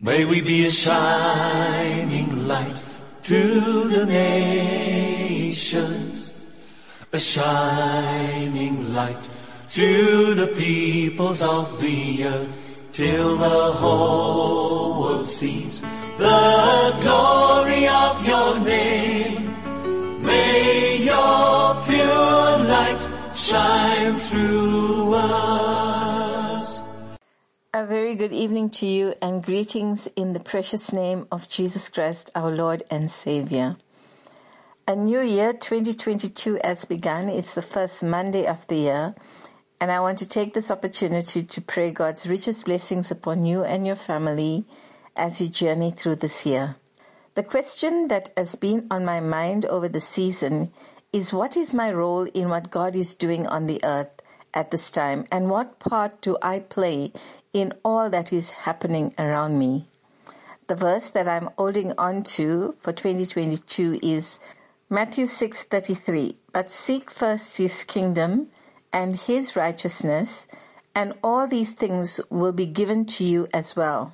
May we be a shining light to the nations, a shining light to the peoples of the earth, till the whole world sees the glory of your name. May your pure light shine through us. A very good evening to you and greetings in the precious name of Jesus Christ, our Lord and Savior. A new year, 2022, has begun. It's the first Monday of the year, and I want to take this opportunity to pray God's richest blessings upon you and your family as you journey through this year. The question that has been on my mind over the season is, what is my role in what God is doing on the earth at this time, and what part do I play in all that is happening around me? The verse that I'm holding on to for 2022 is Matthew 6:33. But seek first his kingdom and his righteousness, and all these things will be given to you as well.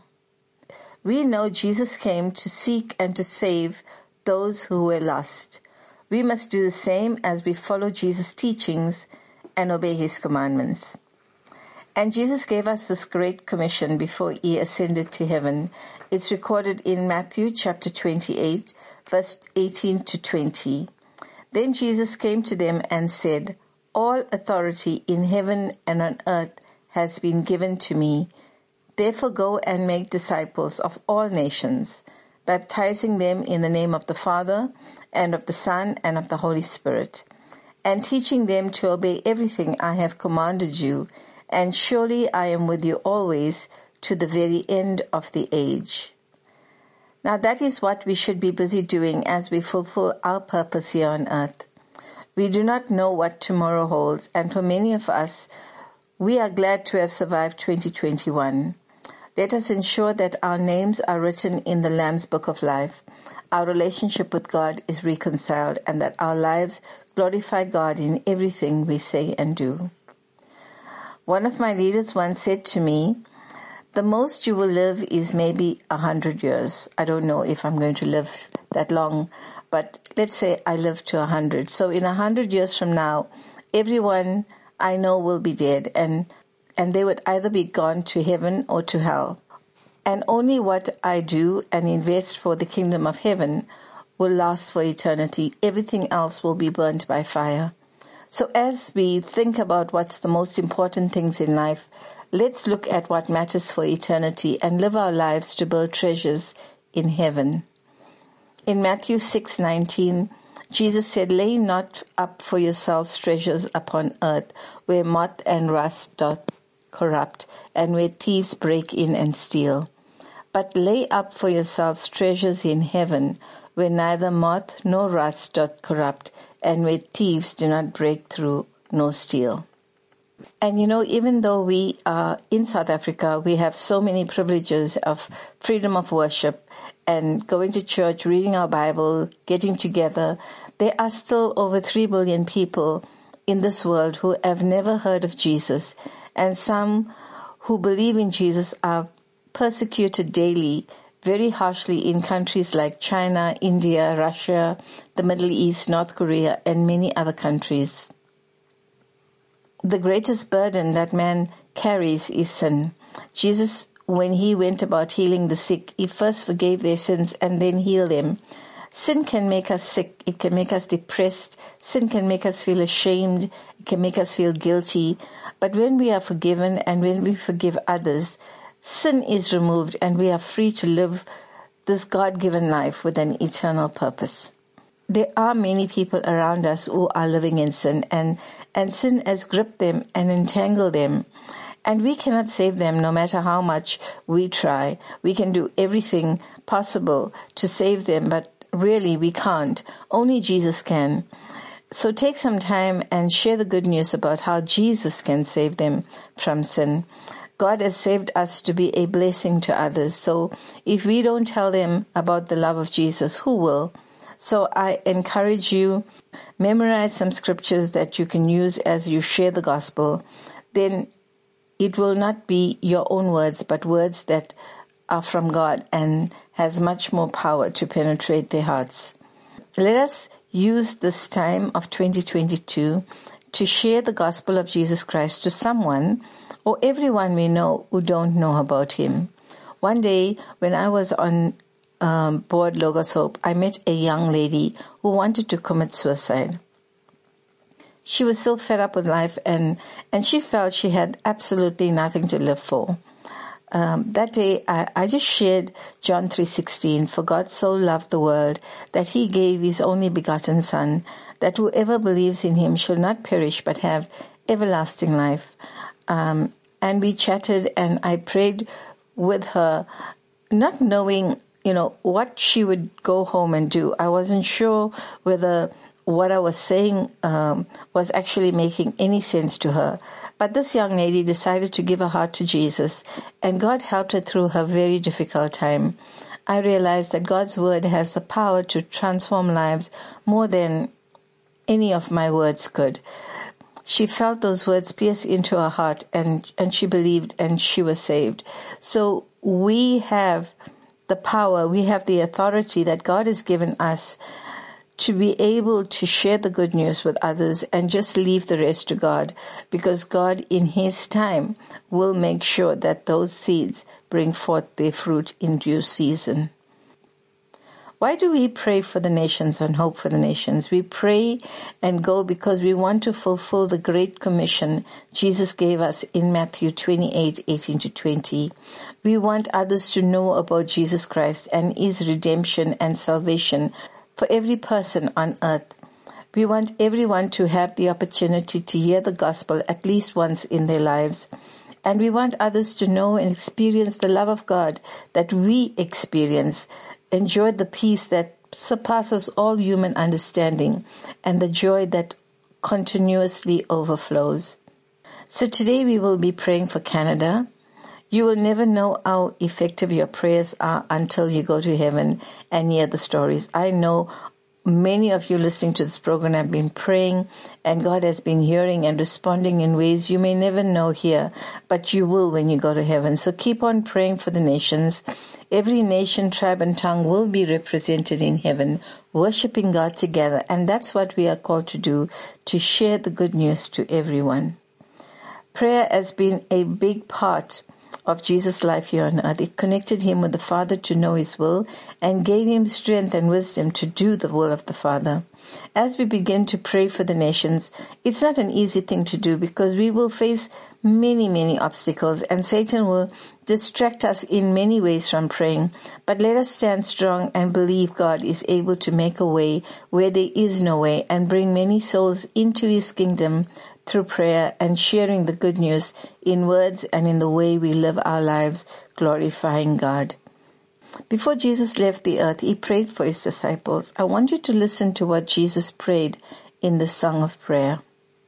We know Jesus came to seek and to save those who were lost. We must do the same as we follow Jesus' teachings and obey his commandments. And Jesus gave us this great commission before he ascended to heaven. It's recorded in Matthew chapter 28, verse 18 to 20. Then Jesus came to them and said, "All authority in heaven and on earth has been given to me. Therefore go and make disciples of all nations, baptizing them in the name of the Father and of the Son and of the Holy Spirit, and teaching them to obey everything I have commanded you. And surely I am with you always to the very end of the age." Now that is what we should be busy doing as we fulfill our purpose here on earth. We do not know what tomorrow holds, and for many of us, we are glad to have survived 2021. Let us ensure that our names are written in the Lamb's Book of Life, our relationship with God is reconciled, and that our lives glorify God in everything we say and do. One of my leaders once said to me, the most you will live is maybe 100 years. I don't know if I'm going to live that long, but let's say I live to 100. So in 100 years from now, everyone I know will be dead, and they would either be gone to heaven or to hell. And only what I do and invest for the kingdom of heaven will last for eternity. Everything else will be burnt by fire. So as we think about what's the most important things in life, let's look at what matters for eternity and live our lives to build treasures in heaven. In Matthew 6:19, Jesus said, "Lay not up for yourselves treasures upon earth, where moth and rust doth corrupt, and where thieves break in and steal. But lay up for yourselves treasures in heaven, where neither moth nor rust doth corrupt, and where thieves do not break through nor steal." And even though we are in South Africa, we have so many privileges of freedom of worship and going to church, reading our Bible, getting together. There are still over 3 billion people in this world who have never heard of Jesus, and some who believe in Jesus are persecuted daily, very harshly in countries like China, India, Russia, the Middle East, North Korea, and many other countries. The greatest burden that man carries is sin. Jesus, when he went about healing the sick, he first forgave their sins and then healed them. Sin can make us sick. It can make us depressed. Sin can make us feel ashamed. It can make us feel guilty. But when we are forgiven and when we forgive others, sin is removed and we are free to live this God-given life with an eternal purpose. There are many people around us who are living in sin, and sin has gripped them and entangled them. And we cannot save them no matter how much we try. We can do everything possible to save them, but really we can't. Only Jesus can. So take some time and share the good news about how Jesus can save them from sin. God has saved us to be a blessing to others. So if we don't tell them about the love of Jesus, who will? So I encourage you, memorize some scriptures that you can use as you share the gospel. Then it will not be your own words, but words that are from God and has much more power to penetrate their hearts. Let us use this time of 2022 to share the gospel of Jesus Christ to someone or everyone we know who don't know about him. One day when I was on board Logos Hope, I met a young lady who wanted to commit suicide. She was so fed up with life and she felt she had absolutely nothing to live for. That day, I just shared John 3:16, "For God so loved the world that he gave his only begotten Son, that whoever believes in him shall not perish but have everlasting life." And we chatted and I prayed with her, not knowing, what she would go home and do. I wasn't sure whether what I was saying was actually making any sense to her. But this young lady decided to give her heart to Jesus, and God helped her through her very difficult time. I realized that God's word has the power to transform lives more than any of my words could. She felt those words pierce into her heart, and she believed, and she was saved. So we have the power, we have the authority that God has given us to be able to share the good news with others and just leave the rest to God, because God in his time will make sure that those seeds bring forth their fruit in due season. Why do we pray for the nations and hope for the nations? We pray and go because we want to fulfill the great commission Jesus gave us in Matthew 28:18-20. We want others to know about Jesus Christ and his redemption and salvation for every person on earth. We want everyone to have the opportunity to hear the gospel at least once in their lives. And we want others to know and experience the love of God that we experience, enjoy the peace that surpasses all human understanding, and the joy that continuously overflows. So today we will be praying for Canada. You will never know how effective your prayers are until you go to heaven and hear the stories. I know many of you listening to this program have been praying, and God has been hearing and responding in ways you may never know here, but you will when you go to heaven. So keep on praying for the nations. Every nation, tribe, and tongue will be represented in heaven, worshiping God together. And that's what we are called to do, to share the good news to everyone. Prayer has been a big part of Jesus' life here on earth. It connected him with the Father to know his will and gave him strength and wisdom to do the will of the Father. As we begin to pray for the nations, it's not an easy thing to do because we will face many, many obstacles and Satan will distract us in many ways from praying. But let us stand strong and believe God is able to make a way where there is no way and bring many souls into his kingdom through prayer and sharing the good news in words and in the way we live our lives, glorifying God. Before Jesus left the earth, he prayed for his disciples. I want you to listen to what Jesus prayed in the Song of Prayer.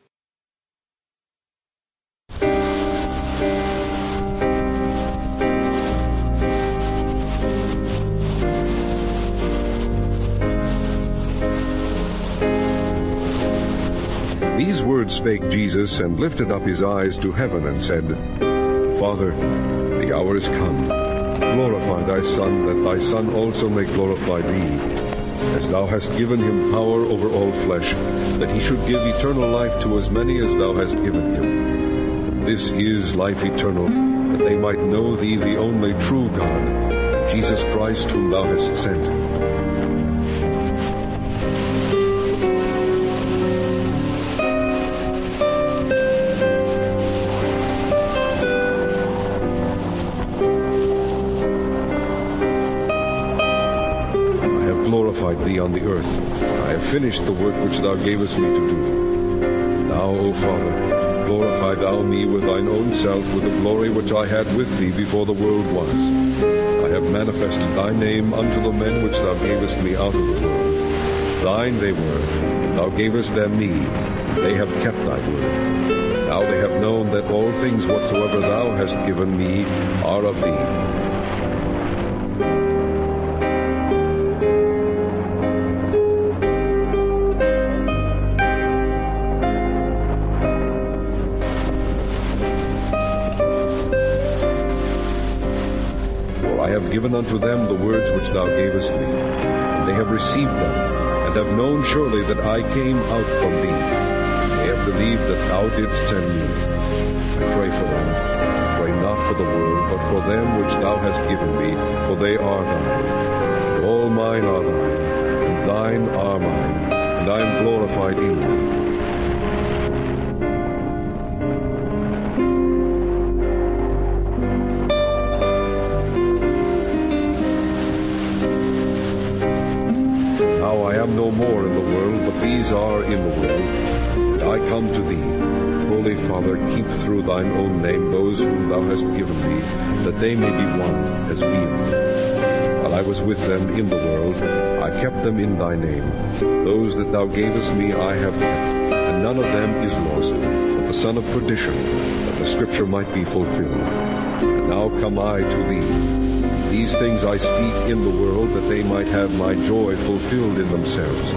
These words spake Jesus, and lifted up his eyes to heaven, and said, Father, the hour is come. Glorify thy Son, that thy Son also may glorify thee, as thou hast given him power over all flesh, that he should give eternal life to as many as thou hast given him. This is life eternal, that they might know thee, the only true God, and Jesus Christ, whom thou hast sent. Thee on the earth. I have finished the work which thou gavest me to do. Now, O Father, glorify thou me with thine own self, with the glory which I had with thee before the world was. I have manifested thy name unto the men which thou gavest me out of the world. Thine they were, and thou gavest them me, and they have kept thy word. Now they have known that all things whatsoever thou hast given me are of thee. given unto them the words which thou gavest me, and they have received them, and have known surely that I came out from thee. They have believed that thou didst send me. I pray for them. I pray not for the world, but for them which thou hast given me, for they are thine. And all mine are thine, and thine are mine, and I am glorified in them. Now I am no more in the world, but these are in the world, and I come to thee. Holy Father, keep through thine own name those whom thou hast given me, that they may be one as we are. While I was with them in the world, I kept them in thy name. Those that thou gavest me I have kept, and none of them is lost, but the son of perdition, that the scripture might be fulfilled. And now come I to thee. These things I speak in the world, that they might have my joy fulfilled in themselves.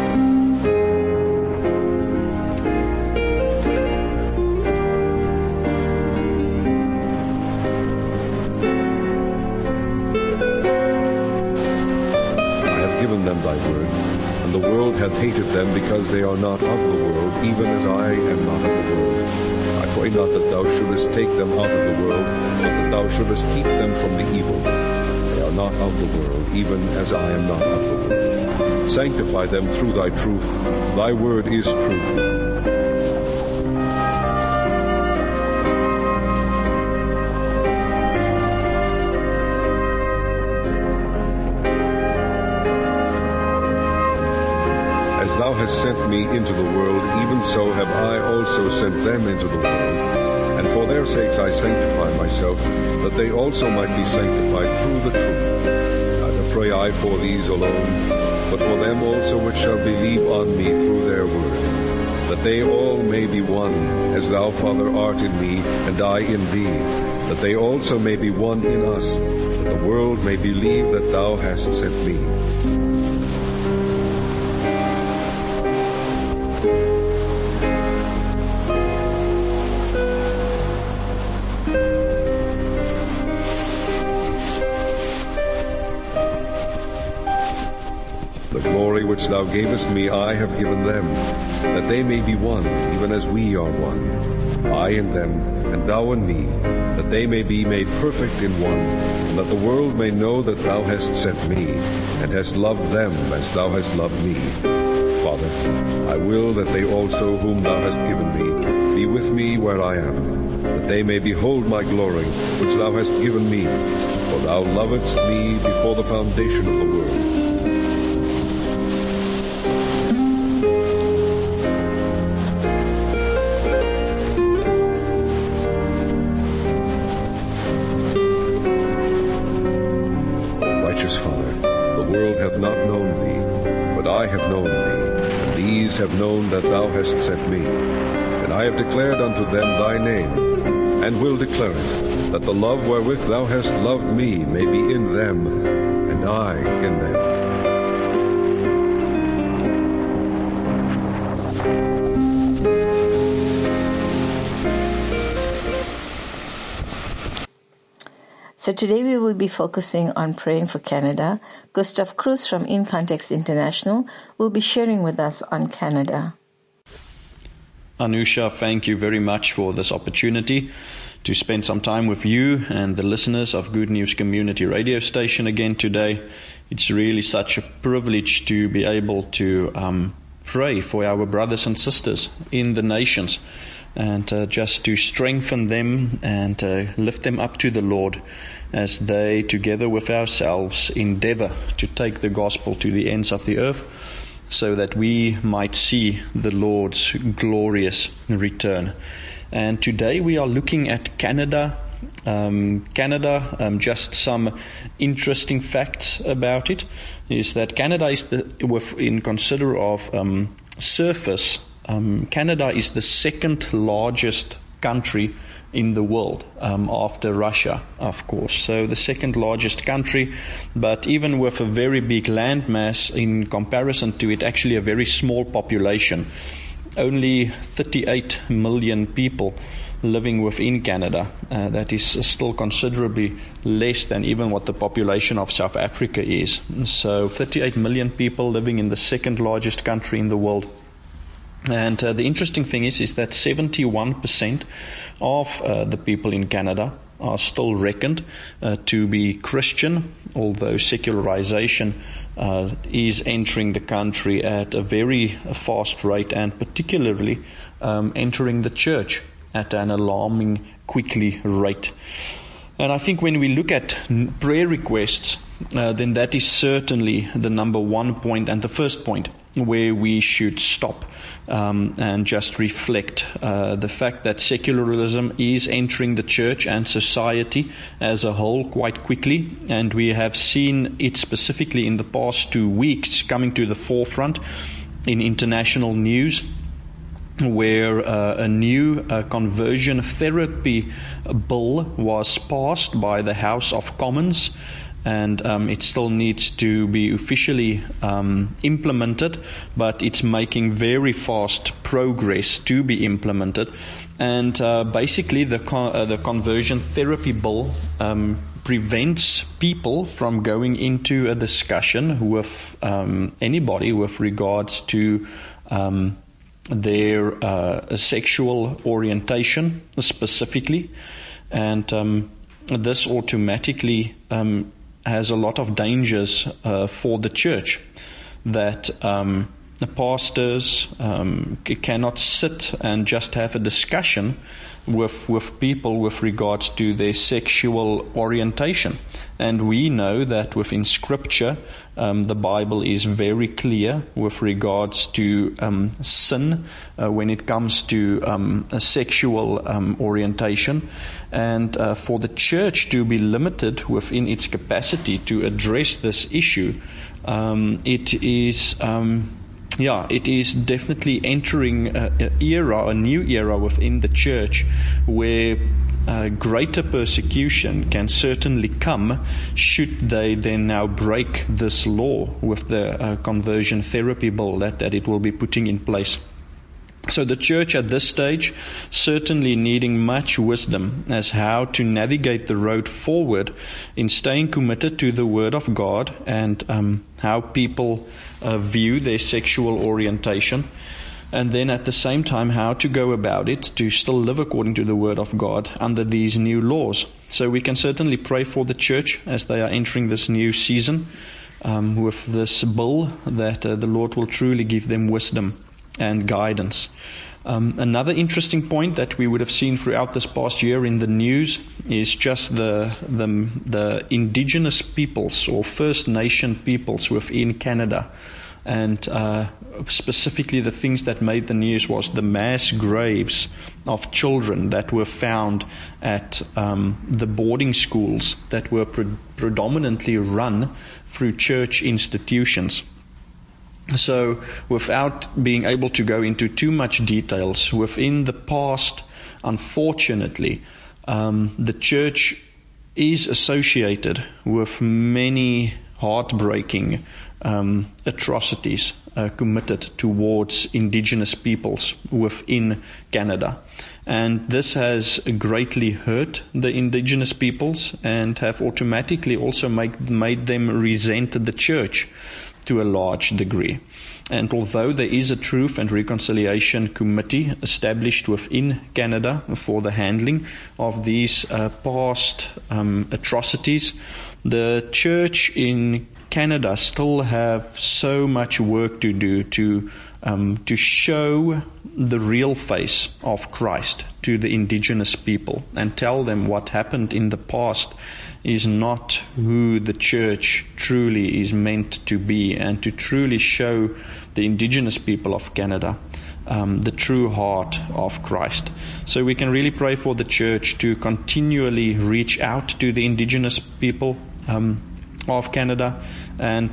I have given them thy word, and the world hath hated them, because they are not of the world, even as I am not of the world. I pray not that thou shouldest take them out of the world, but that thou shouldest keep them from the evil. They are not of the world, even as I am not of the world. Sanctify them through thy truth. Thy word is truth. As thou hast sent me into the world, even so have I also sent them into the world. And for their sakes I sanctify myself, that they also might be sanctified through the truth. Neither pray I for these alone, but for them also which shall believe on me through their word, that they all may be one, as thou, Father, art in me, and I in thee, that they also may be one in us, that the world may believe that thou hast sent me. The glory which thou gavest me I have given them, that they may be one, even as we are one. I in them, and thou in me, that they may be made perfect in one, and that the world may know that thou hast sent me, and hast loved them as thou hast loved me. Father, I will that they also whom thou hast given me be with me where I am, that they may behold my glory, which thou hast given me, for thou lovedst me before the foundation of the world. Righteous Father, the world hath not known thee, but I have known thee, and these have known that thou hast sent me. And I have declared unto them thy name, and will declare it, that the love wherewith thou hast loved me may be in them, and I in them. So today we will be focusing on praying for Canada. Gustav Cruz from In Context International will be sharing with us on Canada. Anusha, thank you very much for this opportunity to spend some time with you and the listeners of Good News Community Radio Station again today. It's really such a privilege to be able to pray for our brothers and sisters in the nations, and just to strengthen them and lift them up to the Lord as they, together with ourselves, endeavor to take the gospel to the ends of the earth, so that we might see the Lord's glorious return. And today we are looking at Canada. Just some interesting facts about it is that Canada is in consider of surface. Canada is the second largest country in the world, after Russia, of course. So the second largest country, but even with a very big landmass in comparison to it, actually a very small population. Only 38 million people living within Canada. That is still considerably less than even what the population of South Africa is. So 38 million people living in the second largest country in the world. And the interesting thing is that 71% of the people in Canada are still reckoned to be Christian, although secularization is entering the country at a very fast rate, and particularly entering the church at an alarming quickly rate. And I think when we look at prayer requests, then that is certainly the number one point and the first point where we should stop and just reflect the fact that secularism is entering the church and society as a whole quite quickly, and we have seen it specifically in the past 2 weeks coming to the forefront in international news, where a new conversion therapy bill was passed by the House of Commons, and it still needs to be officially implemented, but it's making very fast progress to be implemented. And basically the conversion therapy bill prevents people from going into a discussion with anybody with regards to their sexual orientation specifically, and this automatically has a lot of dangers for the church, that the pastors cannot sit and just have a discussion with people with regards to their sexual orientation. And we know that within Scripture, the Bible is very clear with regards to sin when it comes to a sexual orientation. And for the church to be limited within its capacity to address this issue, it is definitely entering a new era within the church, where greater persecution can certainly come should they then now break this law with the conversion therapy bill that it will be putting in place. So the church at this stage certainly needing much wisdom as how to navigate the road forward in staying committed to the Word of God, and how people view their sexual orientation, and then at the same time how to go about it to still live according to the Word of God under these new laws. So we can certainly pray for the church as they are entering this new season with this bill, that the Lord will truly give them wisdom and guidance. Another interesting point that we would have seen throughout this past year in the news is just the indigenous peoples or First Nation peoples within Canada. And specifically the things that made the news was the mass graves of children that were found at the boarding schools that were predominantly run through church institutions. So without being able to go into too much details, within the past, unfortunately, the church is associated with many heartbreaking atrocities committed towards indigenous peoples within Canada. And this has greatly hurt the indigenous peoples and have automatically also made them resent the church to a large degree. And although there is a Truth and Reconciliation Committee established within Canada for the handling of these past atrocities, the church in Canada still have so much work to do to show the real face of Christ to the indigenous people and tell them what happened in the past is not who the church truly is meant to be, and to truly show the indigenous people of Canada the true heart of Christ. So we can really pray for the church to continually reach out to the indigenous people of Canada, and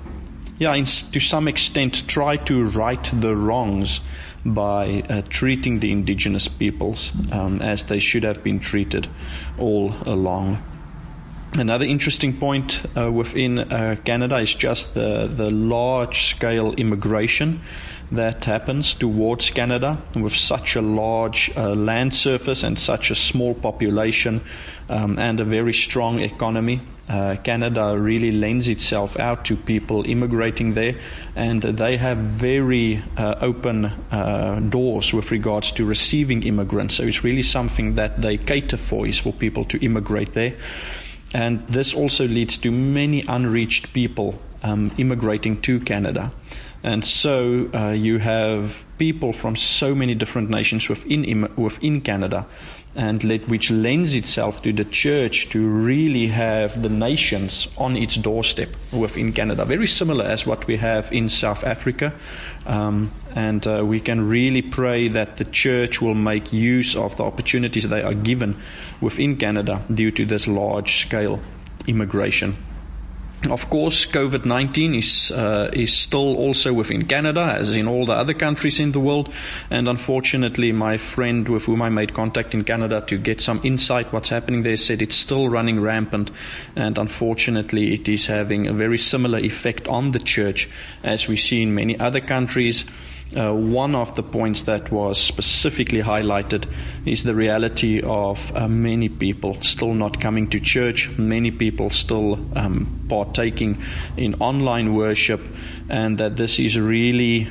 to some extent try to right the wrongs by treating the indigenous peoples as they should have been treated all along. Another interesting point within Canada is just the large-scale immigration that happens towards Canada with such a large land surface and such a small population and a very strong economy. Canada really lends itself out to people immigrating there, and they have very open doors with regards to receiving immigrants. So it's really something that they cater for, is for people to immigrate there. And this also leads to many unreached people immigrating to Canada. And so you have people from so many different nations within Canada, and which lends itself to the church to really have the nations on its doorstep within Canada. Very similar as what we have in South Africa. And we can really pray that the church will make use of the opportunities they are given within Canada due to this large-scale immigration. Of course, COVID-19 is still also within Canada, as in all the other countries in the world. And unfortunately, my friend with whom I made contact in Canada to get some insight what's happening there said it's still running rampant. And unfortunately, it is having a very similar effect on the church as we see in many other countries. One of the points that was specifically highlighted is the reality of many people still not coming to church, many people still partaking in online worship, and that this is really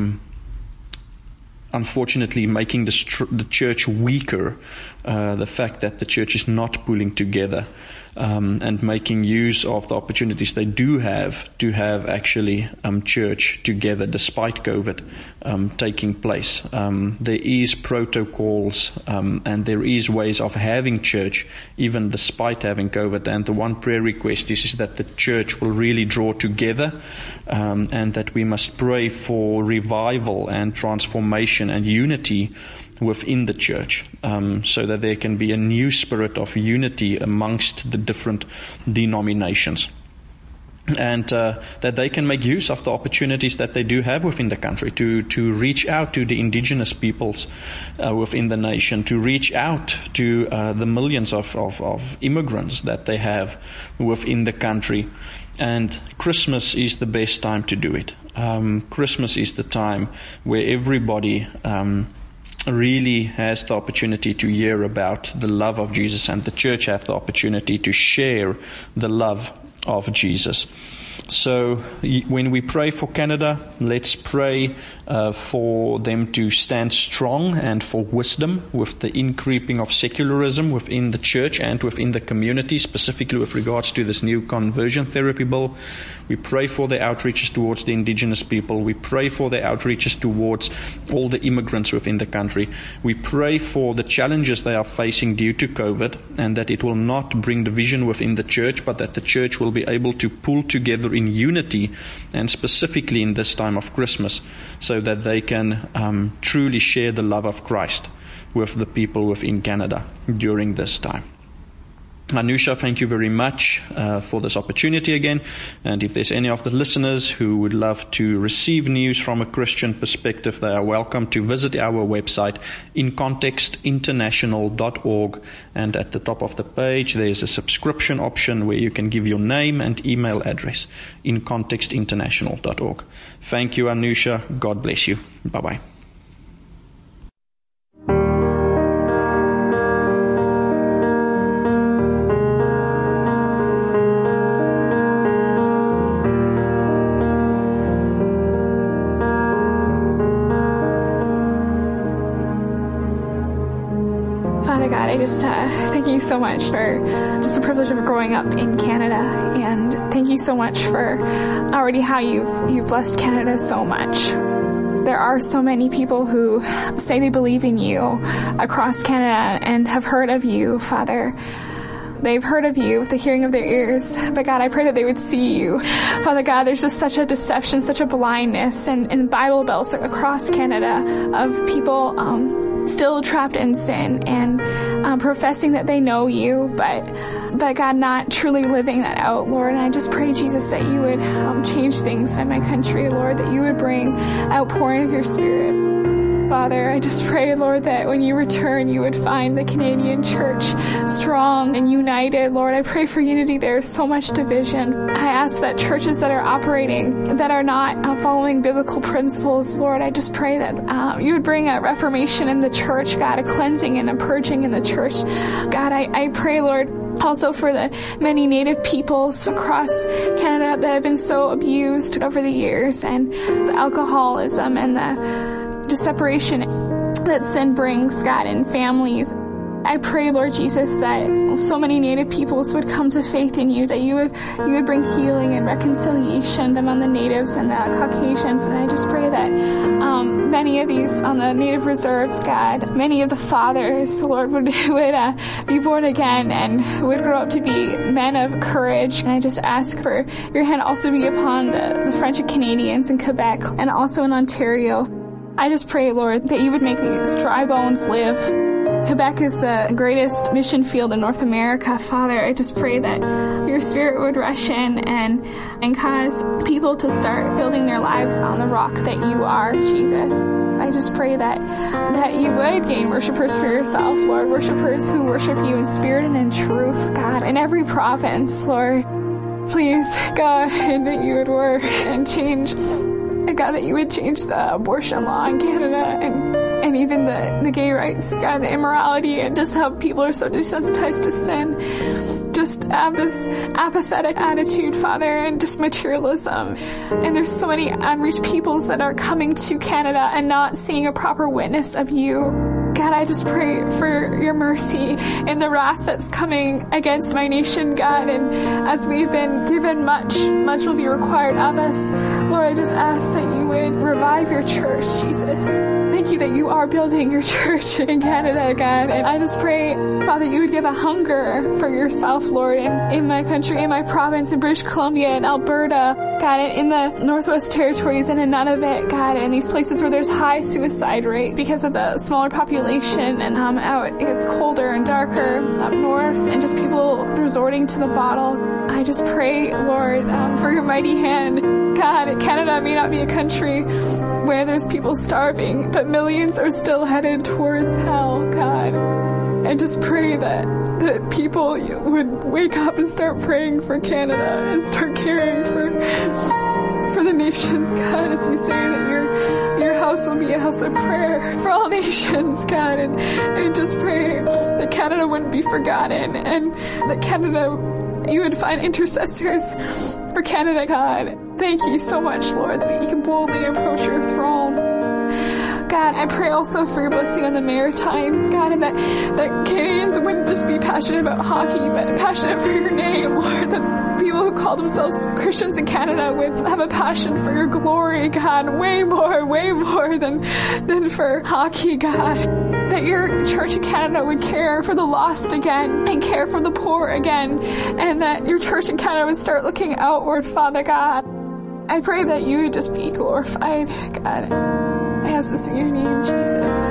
unfortunately making the church weaker, the fact that the church is not pulling together and making use of the opportunities they do have to have actually church together despite COVID taking place. There is protocols and there is ways of having church even despite having COVID, and the one prayer request is that the church will really draw together and that we must pray for revival and transformation and unity within the church, so that there can be a new spirit of unity amongst the different denominations, and that they can make use of the opportunities that they do have within the country to reach out to the indigenous peoples within the nation, to reach out to the millions of immigrants that they have within the country. And Christmas is the best time to do it. Christmas is the time where everybody really has the opportunity to hear about the love of Jesus, and the church have the opportunity to share the love of Jesus. So when we pray for Canada, let's pray for them to stand strong and for wisdom with the increasing of secularism within the church and within the community, specifically with regards to this new conversion therapy bill. We pray for their outreaches towards the indigenous people. We pray for their outreaches towards all the immigrants within the country. We pray for the challenges they are facing due to COVID, and that it will not bring division within the church, but that the church will be able to pull together in unity, and specifically in this time of Christmas, so that they can truly share the love of Christ with the people within Canada during this time. Anusha, thank you very much for this opportunity again. And if there's any of the listeners who would love to receive news from a Christian perspective, they are welcome to visit our website, incontextinternational.org. And at the top of the page, there's a subscription option where you can give your name and email address, incontextinternational.org. Thank you, Anusha. God bless you. Bye-bye. Thank you so much for just the privilege of growing up in Canada, and thank you so much for already how you've blessed Canada so much. There are so many people who say they believe in you across Canada and have heard of you, Father. They've heard of you with the hearing of their ears, but God, I pray that they would see you. Father God, there's just such a deception, such a blindness, and Bible bells across Canada of people still trapped in sin and professing that they know you, but God, not truly living that out, Lord. And I just pray, Jesus, that you would change things in my country, Lord, that you would bring outpouring of your Spirit. Father, I just pray, Lord, that when you return, you would find the Canadian church strong and united. Lord, I pray for unity. There is so much division. I ask that churches that are operating, that are not following biblical principles, Lord, I just pray that you would bring a reformation in the church, God, a cleansing and a purging in the church. God, I pray, Lord, also for the many Native peoples across Canada that have been so abused over the years, and the alcoholism and the separation that sin brings, God, in families. I pray, Lord Jesus, that so many Native peoples would come to faith in you, that you would bring healing and reconciliation among the Natives and the Caucasians. And I just pray that many of these on the Native reserves, God, many of the fathers, Lord, would be born again and would grow up to be men of courage. And I just ask for your hand also be upon the French Canadians in Quebec and also in Ontario. I just pray, Lord, that you would make these dry bones live. Quebec is the greatest mission field in North America. Father, I just pray that your Spirit would rush in and cause people to start building their lives on the rock that you are, Jesus. I just pray that you would gain worshipers for yourself, Lord, worshipers who worship you in spirit and in truth, God, in every province, Lord. Please, God, that you would work and change, God, that you would change the abortion law in Canada and even the gay rights, God, the immorality, and just how people are so desensitized to sin. Just have this apathetic attitude, Father, and just materialism. And there's so many unreached peoples that are coming to Canada and not seeing a proper witness of you. God, I just pray for your mercy in the wrath that's coming against my nation, God. And as we've been given much will be required of us. Lord, I just ask that you would revive your church, Jesus. Thank you that you are building your church in Canada, God. And I just pray, Father, you would give a hunger for yourself, Lord, in my country, in my province, in British Columbia, in Alberta, God, in the Northwest Territories and in Nunavut, God, in these places where there's high suicide rate because of the smaller population and how it gets colder and darker up north and just people resorting to the bottle. I just pray, Lord, for your mighty hand. God, Canada may not be a country where there's people starving, but millions are still headed towards hell, God. I just pray that people would wake up and start praying for Canada and start caring for the nations, God, as you say that your house will be a house of prayer for all nations, God. And I just pray that Canada wouldn't be forgotten and that Canada, you would find intercessors for Canada, God. Thank you so much, Lord, that we can boldly approach your throne. God, I pray also for your blessing on the Maritimes, God, and that Canadians wouldn't just be passionate about hockey, but passionate for your name, Lord, that people who call themselves Christians in Canada would have a passion for your glory, God, way more than for hockey, God. That your church in Canada would care for the lost again and care for the poor again, and that your church in Canada would start looking outward, Father God. I pray that you would just be glorified, God. I ask this in your name, Jesus.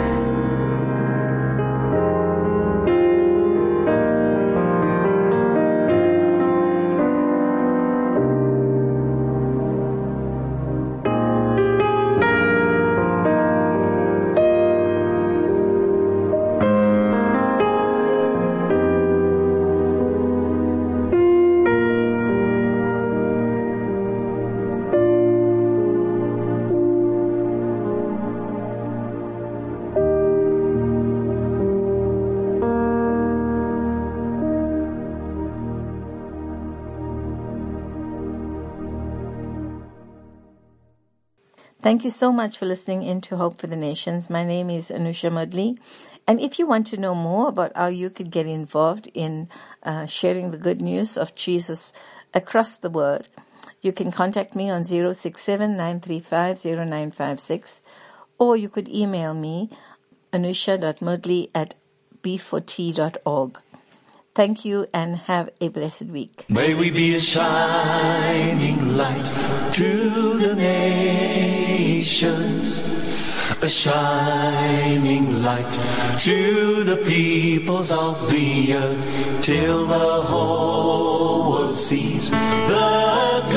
Thank you so much for listening in to Hope for the Nations. My name is Anusha Modly. And if you want to know more about how you could get involved in sharing the good news of Jesus across the world, you can contact me on 067-935-0956, or you could email me, anusha.modly@b4t.org. Thank you and have a blessed week. May we be a shining light to the nations, a shining light to the peoples of the earth, till the whole world sees the